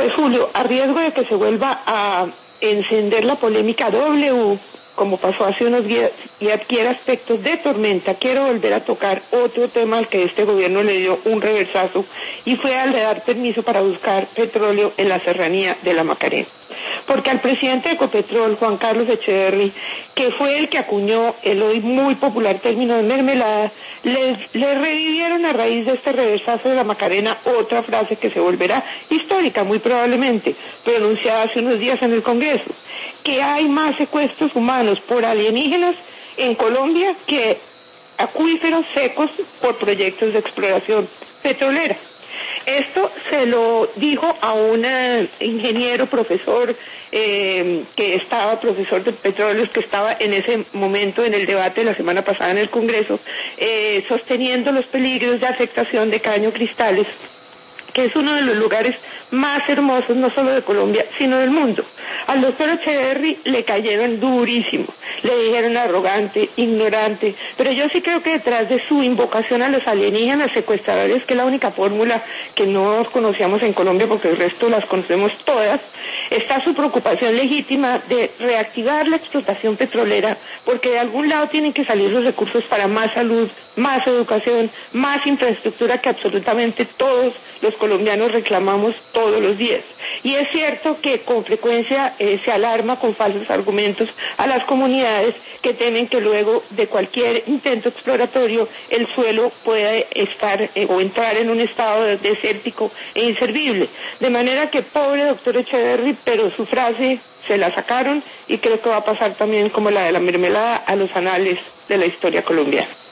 Pues Julio, a riesgo de que se vuelva a encender la polémica W, como pasó hace unos días, y adquiere aspectos de tormenta, quiero volver a tocar otro tema al que este gobierno le dio un reversazo, y fue al de dar permiso para buscar petróleo en la serranía de la Macarena. Porque al presidente de Ecopetrol, Juan Carlos Echeverry, que fue el que acuñó el hoy muy popular término de mermelada, le revivieron a raíz de este reversazo de la Macarena otra frase que se volverá histórica, muy probablemente, pronunciada hace unos días en el Congreso, que hay más secuestros humanos por alienígenas en Colombia que acuíferos secos por proyectos de exploración petrolera. Esto se lo dijo a un ingeniero, profesor, profesor de petróleos, que estaba en ese momento en el debate de la semana pasada en el Congreso, sosteniendo los peligros de afectación de caño cristales, que es uno de los lugares más hermosos, no solo de Colombia, sino del mundo. Al doctor Echeverry le cayeron durísimo, le dijeron arrogante, ignorante, pero yo sí creo que detrás de su invocación a los alienígenas secuestradores, que es la única fórmula que no conocíamos en Colombia, porque el resto las conocemos todas, está su preocupación legítima de reactivar la explotación petrolera, porque de algún lado tienen que salir los recursos para más salud, más educación, más infraestructura que absolutamente todos los colombianos reclamamos todos los días. Y es cierto que con frecuencia se alarma con falsos argumentos a las comunidades que temen que luego de cualquier intento exploratorio el suelo pueda estar o entrar en un estado desértico e inservible. De manera que pobre doctor Echeverry, pero su frase se la sacaron y creo que va a pasar también como la de la mermelada a los anales de la historia colombiana.